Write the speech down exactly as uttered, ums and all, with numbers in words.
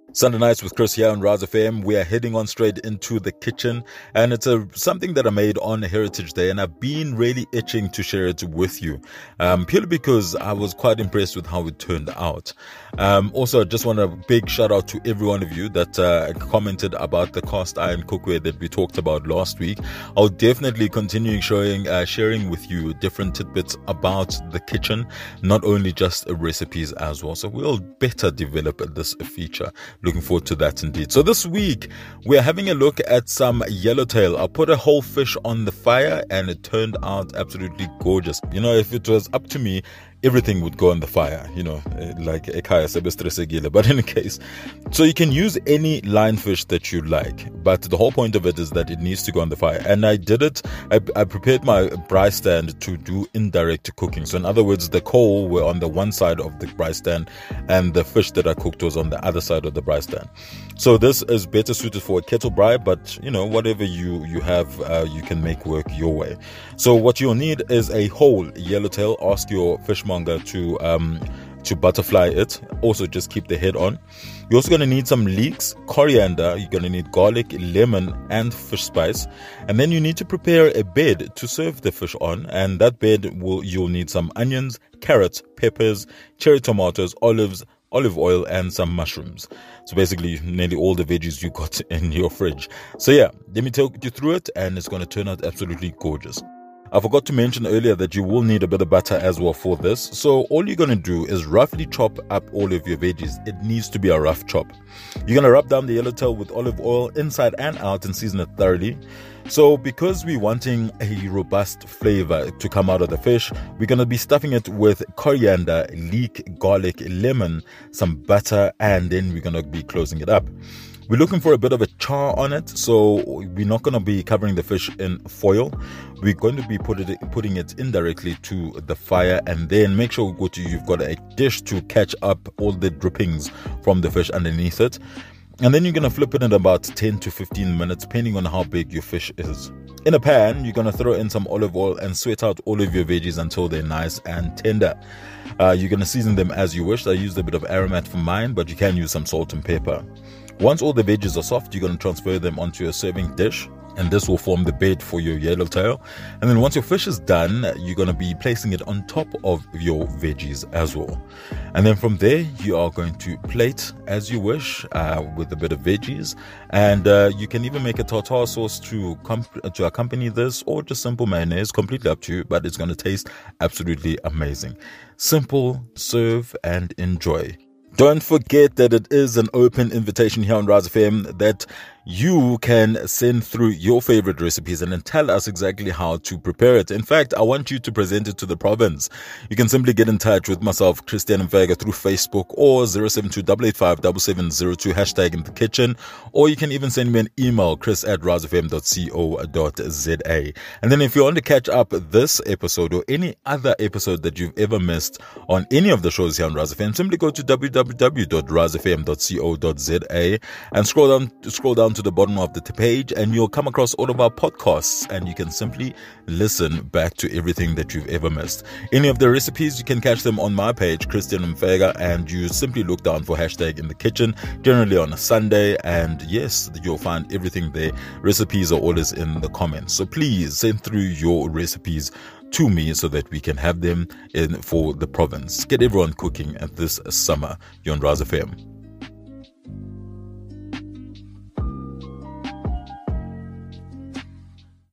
Sunday nights with Chris here on Raz F M. We are heading on straight into the kitchen, and it's a something that I made on Heritage Day, and I've been really itching to share it with you, um, purely because I was quite impressed with how it turned out. Um, also, I just want a big shout out to every one of you that uh, commented about the cast iron cookware that we talked about last week. I'll definitely continue showing, uh, sharing with you different tidbits about the kitchen, not only just recipes as well. So we'll better develop this feature. Looking forward to that indeed. So this week, we're having a look at some yellowtail. I put a whole fish on the fire and it turned out absolutely gorgeous. You know, if it was up to me, everything would go on the fire, you know, like ekaya sebestresegile. But in any case, so you can use any lionfish that you like, but the whole point of it is that it needs to go on the fire. And I did it, I, I prepared my braai stand to do indirect cooking. So in other words, the coal were on the one side of the braai stand and the fish that I cooked was on the other side of the braai stand. So this is better suited for a kettle braai, but you know, whatever you, you have, uh, you can make work your way. So what you'll need is a whole yellowtail. Ask your fishmonger to um to butterfly it. Also, just keep the head on. You're also going to need some leeks, coriander. You're going to need garlic, lemon, and fish spice. And then you need to prepare a bed to serve the fish on. And that bed will you'll need some onions, carrots, peppers, cherry tomatoes, olives, olive oil, and some mushrooms. So basically nearly all the veggies you got in your fridge. So yeah, let me take you through it, and it's going to turn out absolutely gorgeous. I forgot to mention earlier that you will need a bit of butter as well for this. So all you're going to do is roughly chop up all of your veggies. It needs to be a rough chop. You're going to rub down the yellowtail with olive oil inside and out and season it thoroughly. So because we're wanting a robust flavor to come out of the fish, we're going to be stuffing it with coriander, leek, garlic, lemon, some butter, and then we're going to be closing it up. We're looking for a bit of a char on it, so we're not going to be covering the fish in foil. We're going to be put it, putting it indirectly to the fire, and then make sure go to, you've got a dish to catch up all the drippings from the fish underneath it. And then you're going to flip it in about ten to fifteen minutes, depending on how big your fish is. In a pan, you're going to throw in some olive oil and sweat out all of your veggies until they're nice and tender. Uh, you're going to season them as you wish. I used a bit of aromat for mine, but you can use some salt and pepper. Once all the veggies are soft, you're going to transfer them onto a serving dish, and this will form the bed for your yellowtail. And then once your fish is done, you're going to be placing it on top of your veggies as well. And then from there, you are going to plate as you wish uh, with a bit of veggies. And uh, you can even make a tartare sauce to, comp- to accompany this, or just simple mayonnaise, completely up to you, but it's going to taste absolutely amazing. Simple, serve, and enjoy. Don't forget that it is an open invitation here on Raz F M that you can send through your favorite recipes and then tell us exactly how to prepare it. In fact, I want you to present it to the province. You can simply get in touch with myself, Christian Mfega, through Facebook or zero seven two eight eight five seven seven zero two, hashtag in the kitchen, or you can even send me an email, chris at razfm dot co dot za. And then if you want to catch up this episode or any other episode that you've ever missed on any of the shows here on Raz F M, simply go to w w w dot razfm dot co dot za and scroll down, scroll down to the bottom of the page, and you'll come across all of our podcasts, and you can simply listen back to everything that you've ever missed. Any of the recipes, you can catch them on my page, Christian Mfega, and you simply look down for hashtag in the kitchen, generally on a Sunday, and yes, you'll find everything there. Recipes are always in the comments, so please send through your recipes to me so that we can have them in for the province. Get everyone cooking at this summer. You're on Raz F M.